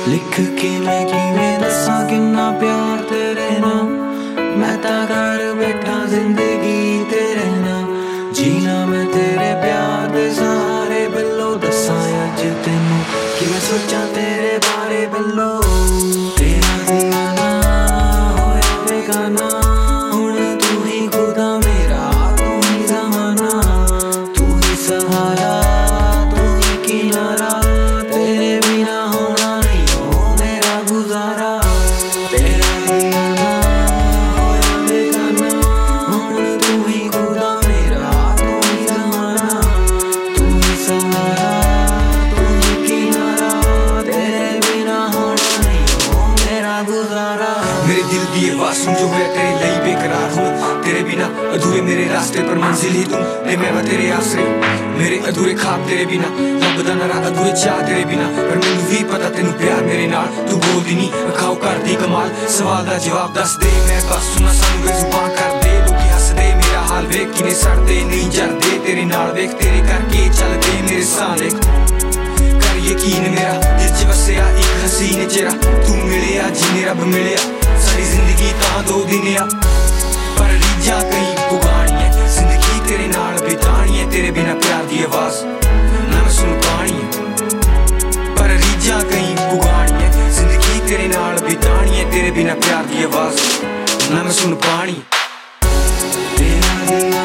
लिख के मैं किवें दस्सां किन्ना प्यार तेरे नाल। मैं तां घर बैठा जिंदगी तेरे नाल, जीना मैं तेरे प्यार दे सहारे। बिल्लो दस्सां अज तैनू किवें सोचां तेरे बारे बिल्लो। तेरा दीवाना होया बेगाना, हुण तू ही खुदा मेरा, तू ही ज़माना, तू ही सहारा, तू ही किनारा। तेरे बिना होना नहीं हो मेरा गुजारा। तेरा दीवाना होया बेगाना, हुण तू ही खुदा मेरा, तू ही ज़माना, तू ही सहारा, तू ही किनारा। तेरे बिना होना नहीं हो मेरा गुजारा। मेरे दिल दी आवाज़ सुन जो है तेरे लिए बेकरार हूँ। तेरे बिना अधूरे मेरे रास्ते पर मंजिल ही तुम, ते मैं तेरे आसरे। मेरे अधूरे ख्वाब तेरे बिना, लभदा ना रहा अधूरे चाह तेरे बिना। पर मैनू भी पता तेनू प्यार मेरे नाल। तू बोलदी नी अखाओ करदी कमाल, सवाल दा जवाब दस दे। मैं बस सुना सानू बेजुबान कर दे। लोकी हसदे मेरा हाल वेख किवें सड़दे नहीं जरदे। तेरे नाल वेख तेरे करके चलदे मेरे साह देख। कर यकीन मेरा दिल च वसिया एक हसीन चेहरा, तू मिलिया जिन्ने रब मिलिया। सारी जिंदगी तां दो दिन आ, पर रीझां कई पुगानी है। जिंदगी तेरे नाल बितानी है, तेरे बिना प्यार दी आवाज़ ना मैं सुन पानी है। पर रीझां कई पुगानी है, जिंदगी तेरे नाल बितानी है। तेरे बिना प्यार दी आवाज़ ना मैं सुन पानी। तेरा